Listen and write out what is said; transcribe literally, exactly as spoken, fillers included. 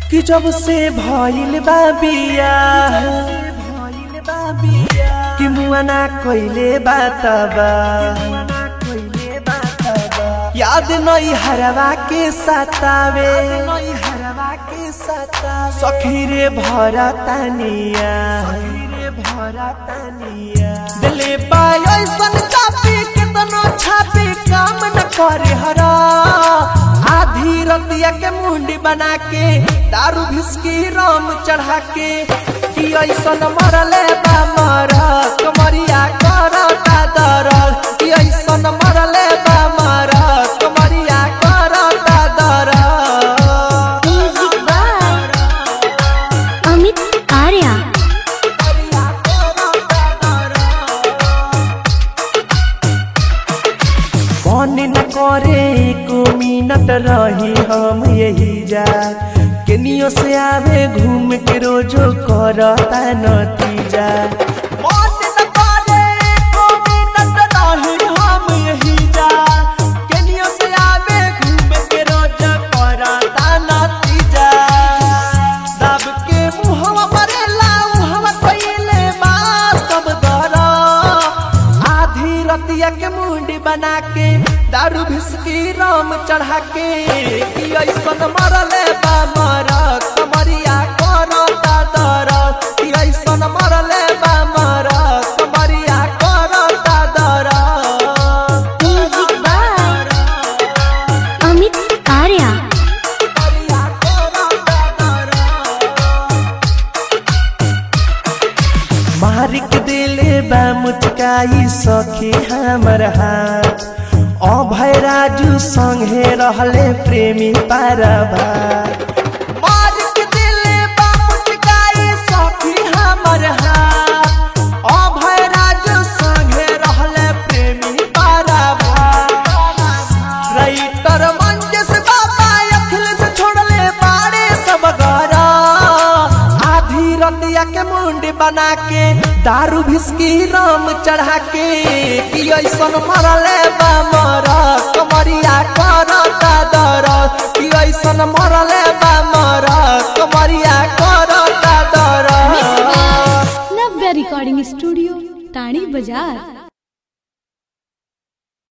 कि जब से भइल बा बियाह कि मुआना कइले बातबा याद नहीं हरवा के सतावे सखी रे भरा तानिया दिले पायो सन चापी कितनो छापी काम न करे हरा आधी रतिया के मुंडी बना के दारू भिस्की राम चढ़ा के कि ऐसन मरले बा मरा कमरिया करता दरद कि ऐसन मरले बा मरा कमरिया करता दरद। Music by Amit Arya. मन न करे एको मिनट रही हम यही जा केनियो से आवे घूम के रोजो करता नतीजा। मन न करे एको मिनट रही हम यही जा केनियो से आवे घूम के रोजो करता नतीजा। सब के मुहवा मरेला उहवा कइले बा सब दरा आधी रतिया के मुंडी बना के दारू भिस्की राम चढ़ा के कि ऐसन मरले बा मरा कमरिया करता दरद कि ऐसन मरले बा मरा कमरिया करता दरद। Music by Amit Arya. मारिक दिले बा मुचकाई सखी हमर हाथ अभय राजू संगे रहले प्रेमी पारभा। मारिक दिले बा मुचकाई सखी हमर हाथ अभय राजू संगे रहले प्रेमी पारभा। राइटर मंजस बाबा अखिलेश छोड़ले बाड़े सब गरा आधी रतिया के मुंडी बना के दारू भिस्की राम चढ़ा के कि ऐसन मरले बा मरा कमरिया करता दरद कि ऐसन मरले बा मरा कमरिया करता दरद। नव्या रिकॉर्डिंग स्टूडियो टाणी बाजार।